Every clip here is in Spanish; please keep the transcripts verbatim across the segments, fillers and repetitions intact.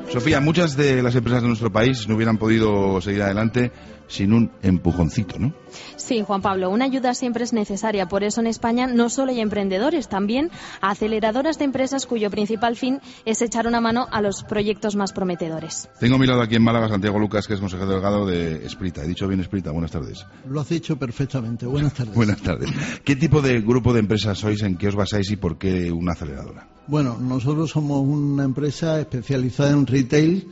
Sofía, muchas de las empresas de nuestro país no hubieran podido seguir adelante sin un empujoncito, ¿no? Sí, Juan Pablo, una ayuda siempre es necesaria. Por eso en España no solo hay emprendedores, también aceleradoras de empresas cuyo principal fin es echar una mano a los proyectos más prometedores. Tengo a mi lado aquí en Málaga Santiago Lucas, que es consejero delegado de Esprita. ¿He dicho bien Esprita? Buenas tardes. Lo has dicho perfectamente. Buenas tardes. Buenas tardes. ¿Qué tipo de grupo de empresas sois? ¿En qué os basáis y por qué una aceleradora? Bueno, nosotros somos una empresa especializada en retail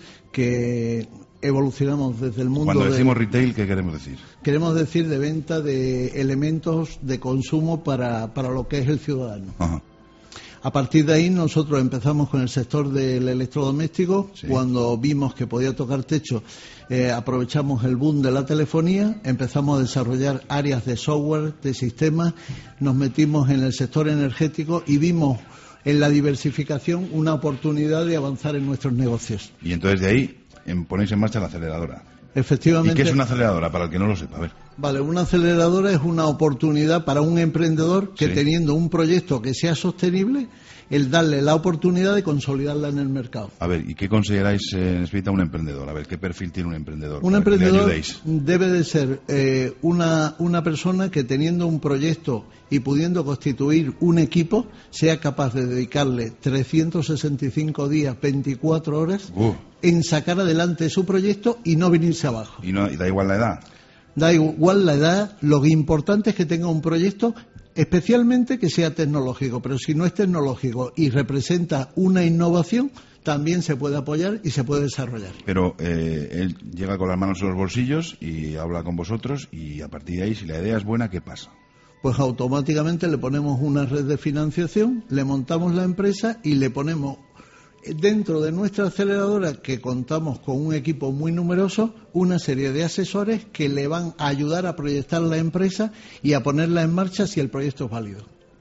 que evolucionamos desde el mundo. Cuando decimos de, retail, ¿qué queremos decir? Queremos decir de venta de elementos de consumo para, para lo que es el ciudadano. Ajá. A partir de ahí nosotros empezamos con el sector del electrodoméstico. Sí. Cuando vimos que podía tocar techo, eh, aprovechamos el boom de la telefonía, empezamos a desarrollar áreas de software, de sistemas, nos metimos en el sector energético y vimos en la diversificación una oportunidad de avanzar en nuestros negocios. Y entonces de ahí en, ponéis en marcha la aceleradora. Efectivamente. ¿Y qué es una aceleradora, para el que no lo sepa? A ver. Vale, una aceleradora es una oportunidad para un emprendedor que, sí, teniendo un proyecto que sea sostenible, el darle la oportunidad de consolidarla en el mercado. A ver, ¿y qué consideráis en Esprita un emprendedor? A ver, ¿qué perfil tiene un emprendedor? Un para que le emprendedor ayudéis? debe de ser eh, una, una persona que, teniendo un proyecto y pudiendo constituir un equipo, sea capaz de dedicarle trescientos sesenta y cinco días, veinticuatro horas, Uh. en sacar adelante su proyecto y no venirse abajo. ¿Y, no, y da igual la edad? Da igual la edad, lo importante es que tenga un proyecto, especialmente que sea tecnológico, pero si no es tecnológico y representa una innovación, también se puede apoyar y se puede desarrollar. Pero eh, él llega con las manos en los bolsillos y habla con vosotros, y a partir de ahí, si la idea es buena, ¿qué pasa? Pues automáticamente le ponemos una red de financiación, le montamos la empresa y le ponemos dentro de nuestra aceleradora, que contamos con un equipo muy numeroso, una serie de asesores que le van a ayudar a proyectar la empresa y a ponerla en marcha si el proyecto es válido.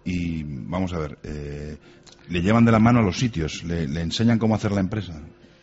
Y vamos a ver, eh, le llevan de la mano a los sitios, le, le enseñan cómo hacer la empresa.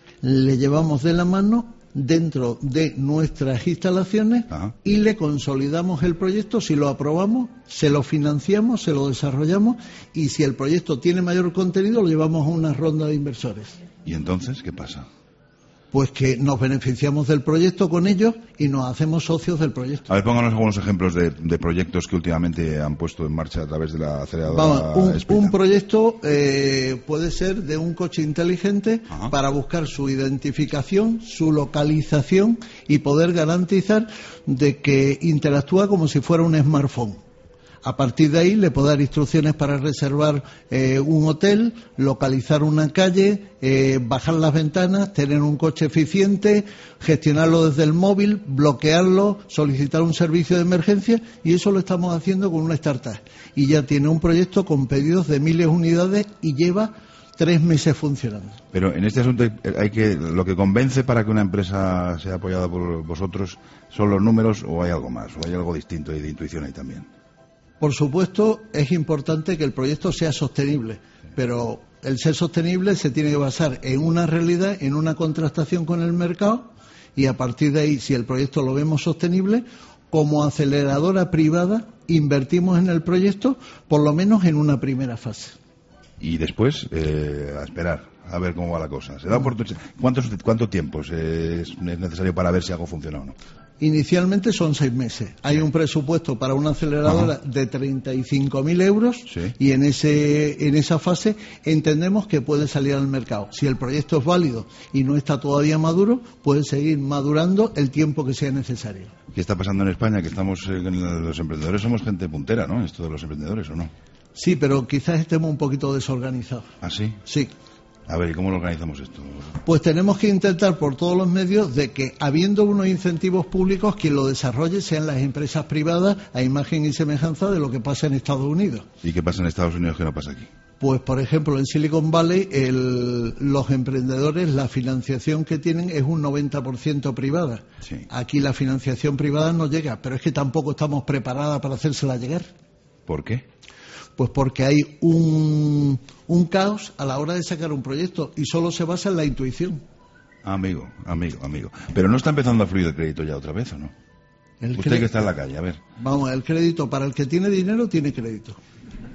Le llevamos de la mano dentro de nuestras instalaciones. Ajá. Y le consolidamos el proyecto. Si lo aprobamos, se lo financiamos, se lo desarrollamos, y si el proyecto tiene mayor contenido, lo llevamos a una ronda de inversores. ¿Y entonces qué pasa? Pues que nos beneficiamos del proyecto con ellos y nos hacemos socios del proyecto. A ver, pónganos algunos ejemplos de, de proyectos que últimamente han puesto en marcha a través de la aceleradora. Vamos, un, Esprita. un proyecto eh, puede ser de un coche inteligente. Ajá. Para buscar su identificación, su localización y poder garantizar de que interactúa como si fuera un smartphone. A partir de ahí le puedo dar instrucciones para reservar eh, un hotel, localizar una calle, eh, bajar las ventanas, tener un coche eficiente, gestionarlo desde el móvil, bloquearlo, solicitar un servicio de emergencia, y eso lo estamos haciendo con una startup. Y ya tiene un proyecto con pedidos de miles de unidades y lleva tres meses funcionando. Pero en este asunto hay que, lo que convence para que una empresa sea apoyada por vosotros son los números, o hay algo más, o hay algo distinto y de intuición ahí también. Por supuesto, es importante que el proyecto sea sostenible, pero el ser sostenible se tiene que basar en una realidad, en una contrastación con el mercado, y a partir de ahí, si el proyecto lo vemos sostenible, como aceleradora privada invertimos en el proyecto, por lo menos en una primera fase. Y después, eh, a esperar, a ver cómo va la cosa. ¿Se da por ¿Cuántos, ¿Cuánto tiempo es, es necesario para ver si algo funciona o no? Inicialmente son seis meses. Hay un presupuesto para una aceleradora Ajá. de treinta y cinco mil euros, sí. y en ese en esa fase entendemos que puede salir al mercado. Si el proyecto es válido y no está todavía maduro, puede seguir madurando el tiempo que sea necesario. ¿Qué está pasando en España? Que estamos, eh, los emprendedores somos gente puntera, ¿no? Esto de los emprendedores, ¿o no? Sí, pero quizás estemos un poquito desorganizados. ¿Ah, sí? Sí. A ver, ¿y cómo lo organizamos esto? Pues tenemos que intentar por todos los medios de que, habiendo unos incentivos públicos, quien lo desarrolle sean las empresas privadas, a imagen y semejanza de lo que pasa en Estados Unidos. ¿Y qué pasa en Estados Unidos que no pasa aquí? Pues, por ejemplo, en Silicon Valley, el, los emprendedores, la financiación que tienen es un noventa por ciento privada. Sí. Aquí la financiación privada no llega, pero es que tampoco estamos preparadas para hacérsela llegar. ¿Por qué? Pues porque hay un, un caos a la hora de sacar un proyecto y solo se basa en la intuición. Amigo, amigo, amigo. Pero ¿no está empezando a fluir el crédito ya otra vez o no? El Usted cre... que está en la calle, a ver. Vamos, el crédito para el que tiene dinero tiene crédito.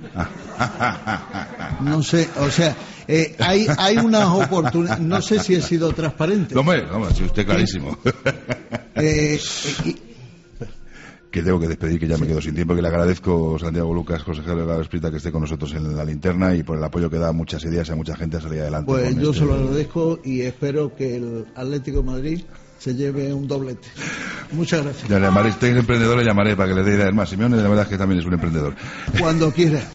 No sé, o sea, eh, hay, hay unas oportunidades. No sé si he sido transparente. No, hombre, no, si usted clarísimo. Eh, eh, que tengo que despedir, que ya me quedo sin tiempo, que le agradezco, Santiago Lucas, consejero de la Espírita, que esté con nosotros en la linterna y por el apoyo que da a muchas ideas y a mucha gente a salir adelante. Pues yo este... se lo agradezco y espero que el Atlético de Madrid se lleve un doblete. Muchas gracias. Ya le llamaré, este emprendedor le llamaré para que le dé ideas más. Simeone, la verdad es que también es un emprendedor. Cuando quiera.